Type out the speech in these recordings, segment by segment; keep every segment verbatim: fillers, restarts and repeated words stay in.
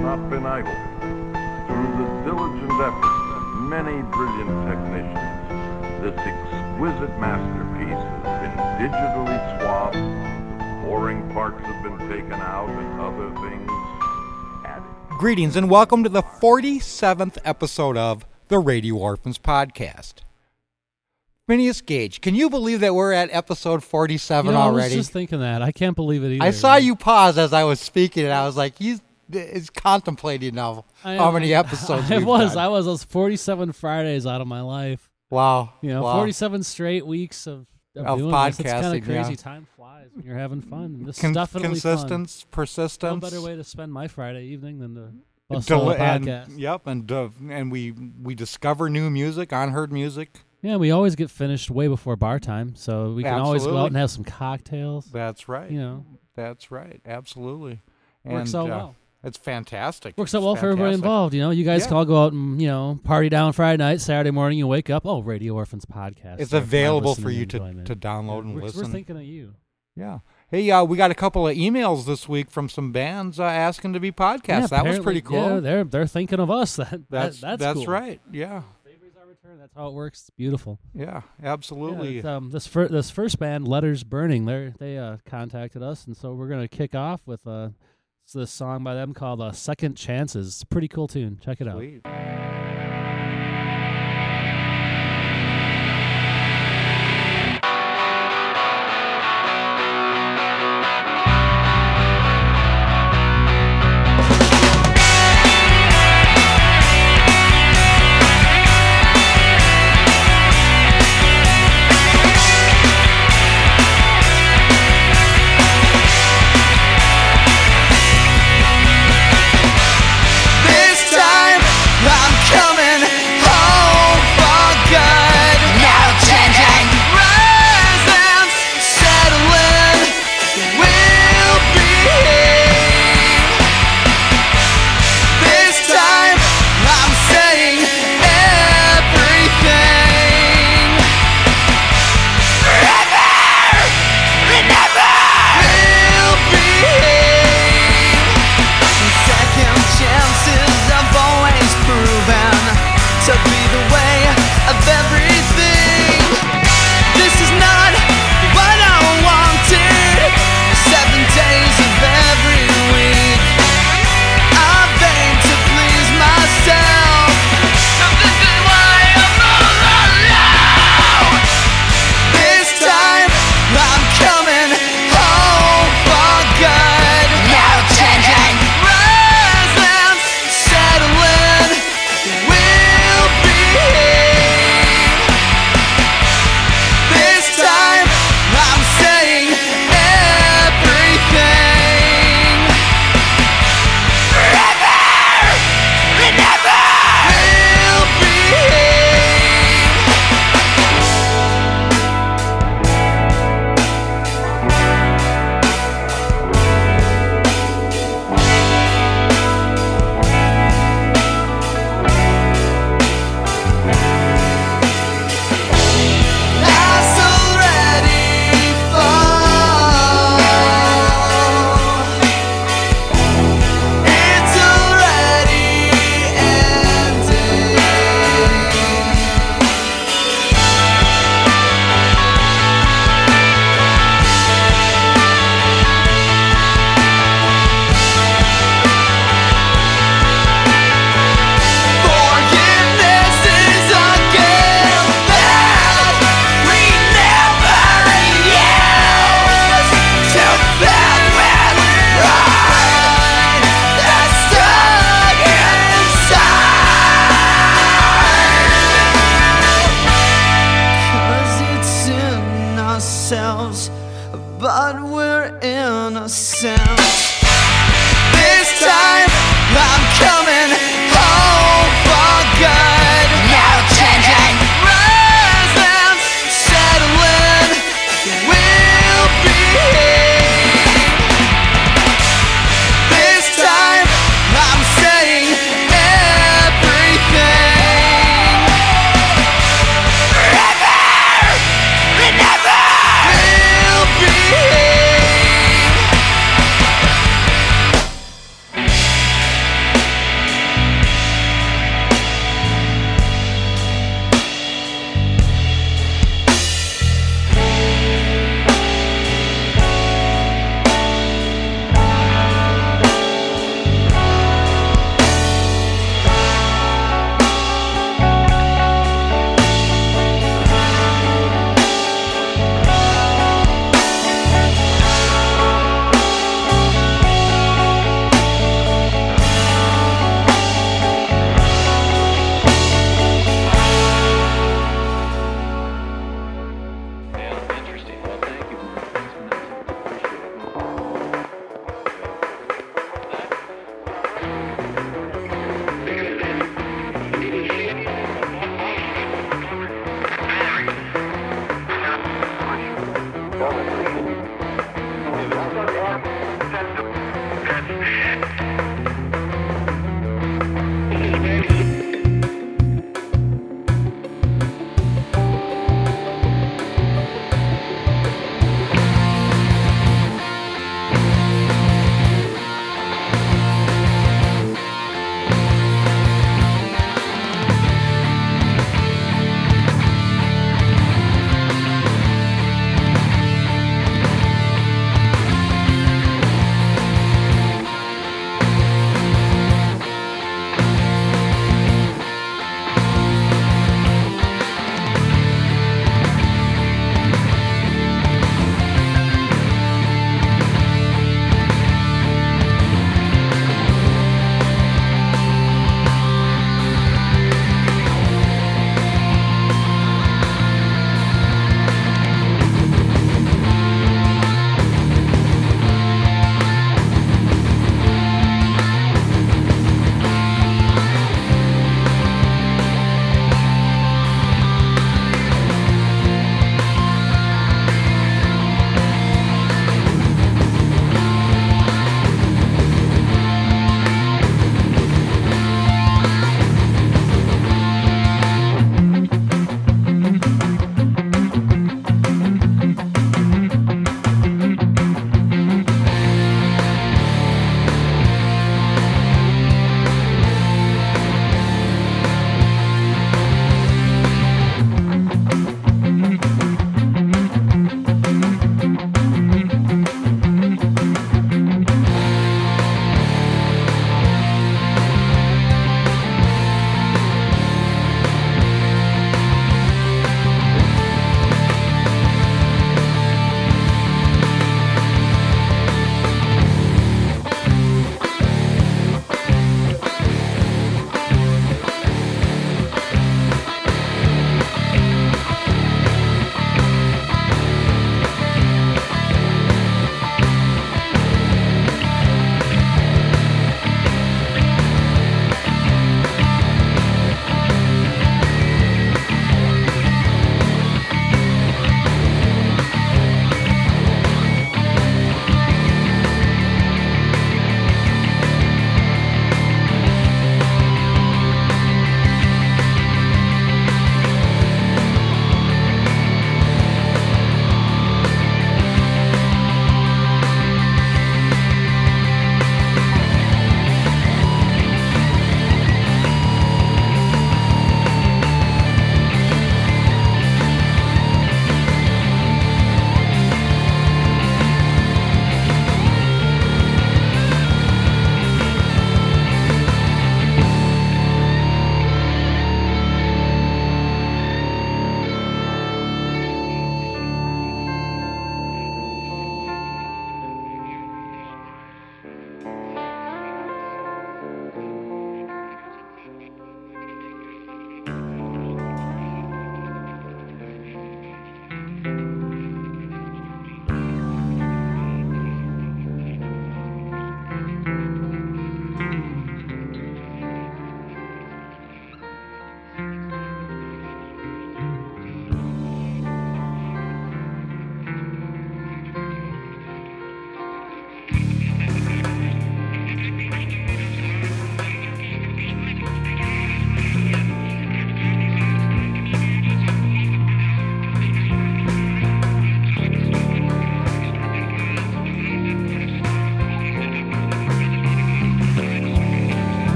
not been idle. Through the diligent efforts of many brilliant technicians, this exquisite masterpiece has been digitally swabbed, boring parts have been taken out, and other things added. Greetings and welcome to the forty-seventh episode of the Radio Orphans Podcast. Phineas Gage, can you believe that we're at episode forty-seven you know, already? I was just thinking that. I can't believe it either. I saw you pause as I was speaking, and I was like, he's is contemplating now I, how many episodes I we've was. done. I was. I was forty-seven Fridays out of my life. Wow. You know, wow. forty-seven straight weeks of, of, Of doing this. It's kind podcasting, of crazy. yeah. Time flies when you're having fun. This Con- is definitely Consistence, fun. persistence. No better way to spend my Friday evening than to bust Del- out a and, podcast. Yep, and uh, and we we discover new music, unheard music. Yeah, we always get finished way before bar time, so we can always go Absolutely. out and have some cocktails. That's right. You know, That's right. Absolutely. And, works out uh, well. It's fantastic. Works It's out well for everybody fantastic. involved. You know, you guys Yeah. can all go out and, you know, party down Friday night, Saturday morning. You wake up, oh, Radio Orphans Podcast. It's for my available for listening you to, enjoyment. to download and we're, listen. We're thinking of you. Yeah. Hey, uh, we got a couple of emails this week from some bands uh, asking to be podcasts. Yeah, that was apparently- pretty cool. Yeah, they're they're thinking of us. That, that's that, that's that's cool. right. Yeah. Favors our return. That's how it works. It's beautiful. Yeah. Yeah, Absolutely. it's, um, this fir- this first band, Letters Burning, they they uh, contacted us, and so we're gonna kick off with uh, this song by them called uh, "Second Chances." It's a pretty cool tune. Check it out. Sweet. This time I'm coming home for good. No changing residence, settling, we'll be here. This time I'm saying everything. Forever and ever, we'll be here. Second chances I've always proven to be the way of everything. This is not what I wanted. Seven days of every week I've aimed to please myself. And this is why I'm all alone. This time I'm coming home for good. No changing residence, settling, we'll be here. This time I'm saying everything. Forever and ever, we'll be here. Life's already full. It's already ending. Forgiveness is a gift that we never use. Too bad when pride that's stuck inside. 'Cause it's in ourselves, but we're innocent. This time I'm coming home for good. No changing residence, settling, we'll be here. This time I'm saying everything. Forever and ever, we'll be here.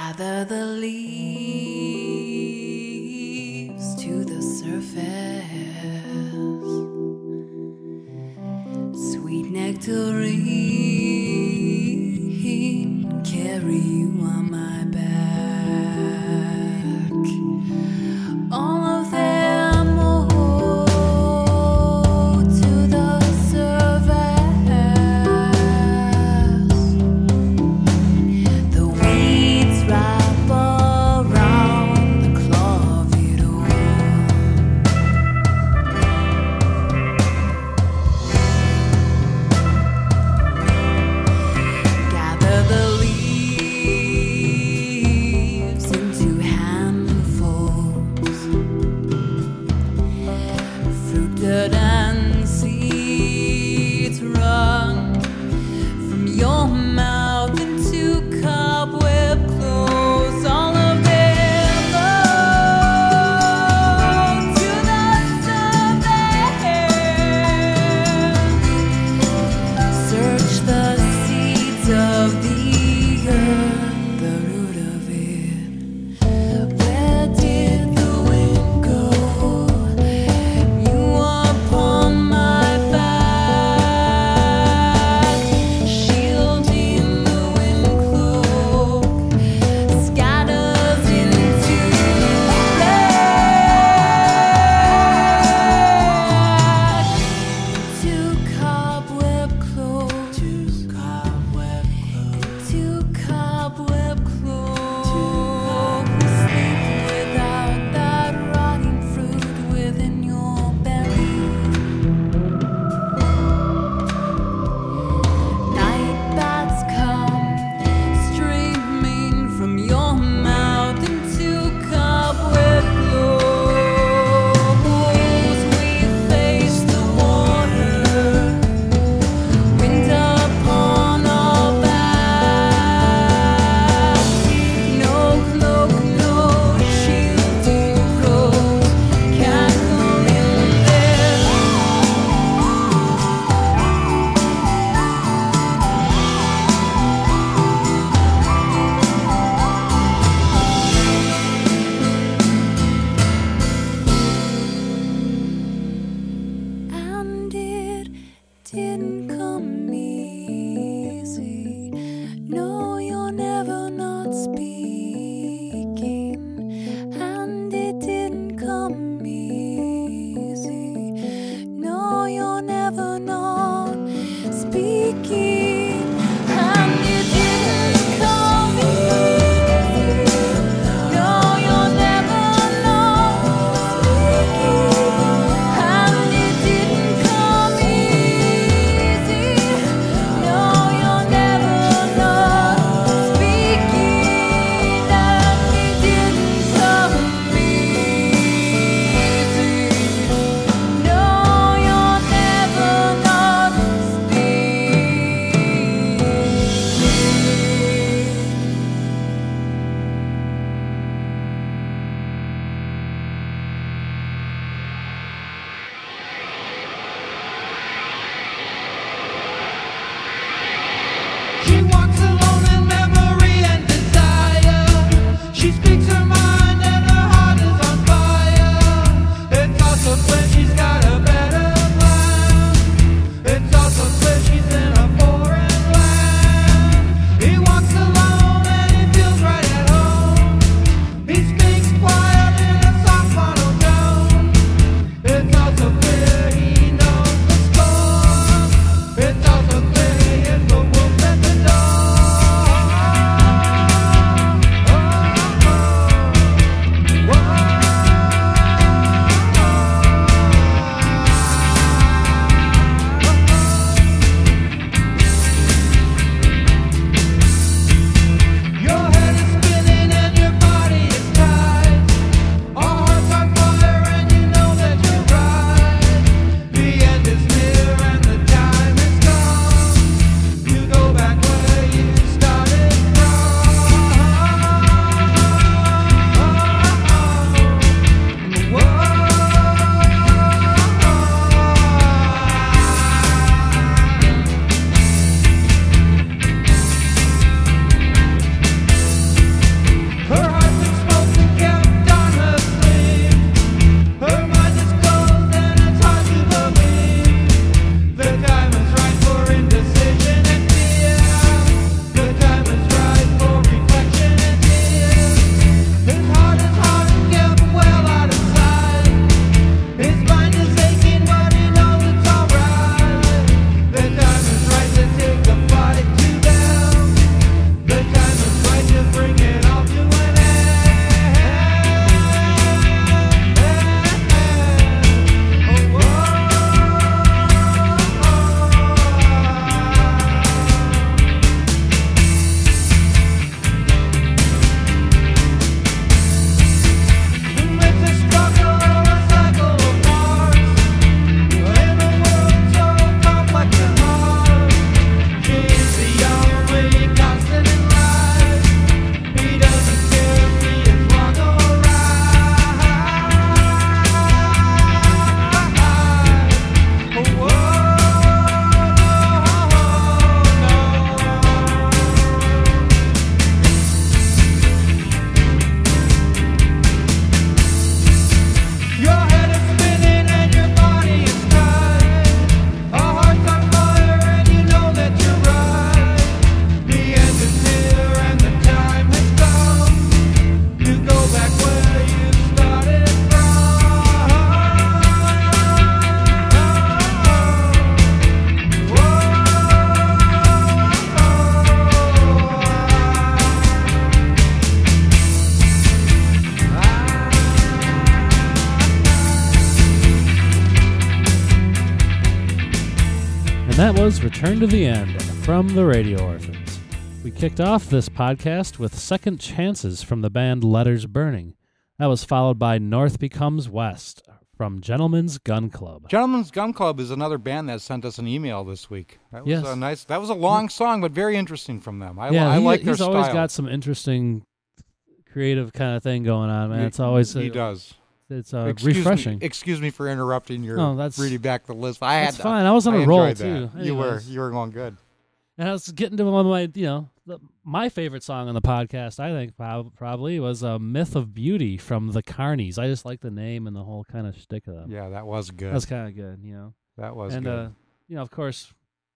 gather the leaves to the surface, sweet nectarine, carry you on my back. All of them move to the surface. The weeds wrap around the clovidor. that was Return to the End from the Radio Orphans. We kicked off this podcast with Second Chances from the band Letters Burning. That was followed by North Becomes West from Gentleman's Gun Club. Gentleman's Gun Club is another band that sent us an email this week. That was Yes. a nice. That was a long song, but very interesting from them. I, yeah, I he- like their he's always style. got some interesting, creative kind of thing going on, man. He- It's always he uh, does. It's uh, Excuse refreshing. Me, excuse me for interrupting your No, that's- reading back the list. I had That's fine. I was on a a roll enjoyed too. that. You were. Anyways. You were going good. And I was getting to one of my, you know, the, my favorite song on the podcast, I think, prob- probably, was uh, Myth of Beauty from the Carnies. I just like the name and the whole kind of shtick of them. Yeah, that was good. That was kind of good, you know. that was and, good. uh, you know, of course,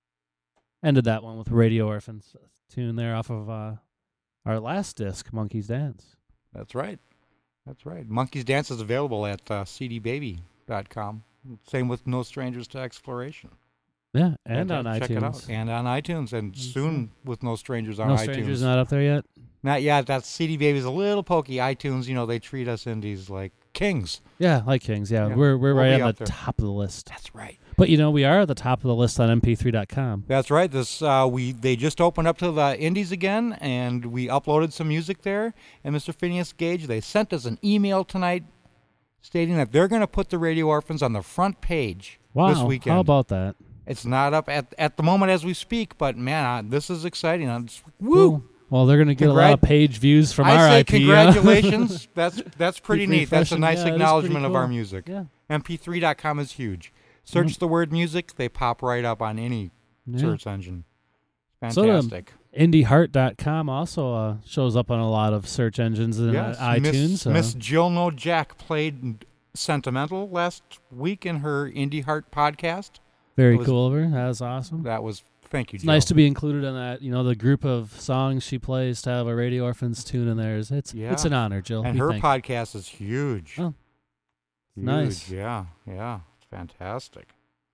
ended that one with Radio Orphans tune there off of uh, our last disc, Monkey's Dance. That's right. That's right. Monkey's Dance is available at uh, c d baby dot com. Same with No Strangers to Exploration. Yeah, and on Check iTunes. it out. And on iTunes. And soon with No Strangers on no iTunes. Strangers not up there yet? Not yet. That's C D Baby's a little pokey. iTunes, you know, they treat us indies like kings. Yeah, like Kings. Yeah, Yeah, we're we're we'll right be on up the there. top of the list. That's right. But you know, we are at the top of the list on M P three dot com. That's right. This uh, we they just opened up to the indies again, and we uploaded some music there. And Mister Phineas Gage, they sent us an email tonight stating that they're going to put the Radio Orphans on the front page Wow, this weekend. how about that? It's not up at at the moment as we speak, but man, uh, this is exciting. I'm just, woo! Cool. Well, they're going to get a lot of Congrat- page views from I our say I P. uh, congratulations. that's that's pretty Keep neat. That's a refreshing. nice Yeah, it is acknowledgement pretty of cool. our music. Yeah. M P three dot com is huge. Search Mhm. the word music, they pop right up on any Yeah. search engine. So, um, Fantastic. indie heart dot com also uh, shows up on a lot of search engines and Yes, uh, iTunes. Miss, uh, Miss Jill No Jack played Sentimental last week in her Indie Heart podcast. very it was- cool of her. That was awesome. That was thank you, It's Jill. nice to be included in that. You know, the group of songs she plays to have a Radio Orphans tune in there. Is it's Yeah. it's an honor, Jill. and we her thank podcast is huge. Oh, huge. nice. Yeah, yeah, it's fantastic.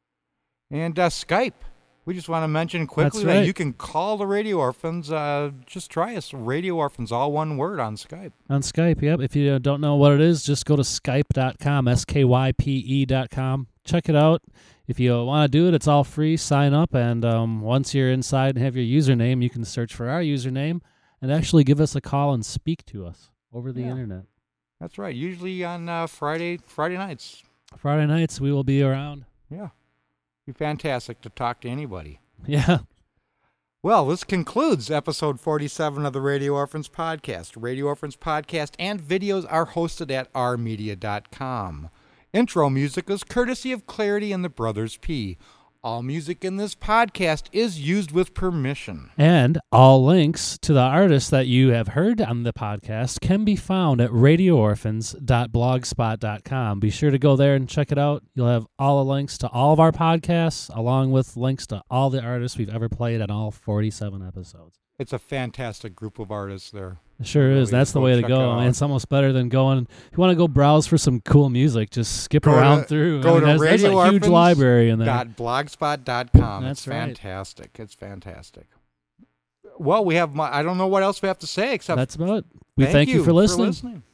And uh, Skype. We just want to mention quickly That's that right. you can call the Radio Orphans. Uh, just try us, Radio Orphans, all one word on Skype. On Skype, yep. If you uh, don't know what it is, just go to skype dot com, S K Y P E dot com. Check it out. If you want to do it, it's all free. Sign up, and um, once you're inside and have your username, you can search for our username and actually give us a call and speak to us over the Yeah. internet. That's right. Usually on uh, Friday Friday nights. Friday nights, we will be around. Yeah. Be fantastic to talk to anybody. Yeah. Well, this concludes episode forty-seven of the Radio Orphans podcast. Radio Orphans podcast and videos are hosted at r media dot com. Intro music is courtesy of Clarity and the Brothers P. All music in this podcast is used with permission. And all links to the artists that you have heard on the podcast can be found at radio orphans dot blogspot dot com. Be sure to go there and check it out. You'll have all the links to all of our podcasts, along with links to all the artists we've ever played on all forty-seven episodes. It's a fantastic group of artists there. It sure Really, is. That's the go way to check go. it I mean, out. it's almost better than going. If you want to go browse for some cool music, just skip Go around to- through. go I mean, to there's, there's a huge Radio library in there. Dot blogspot dot com. That's it's right. fantastic. It's fantastic. Well, we have. My, I don't know what else we have to say except That's about it. We thank thank you for listening. listening.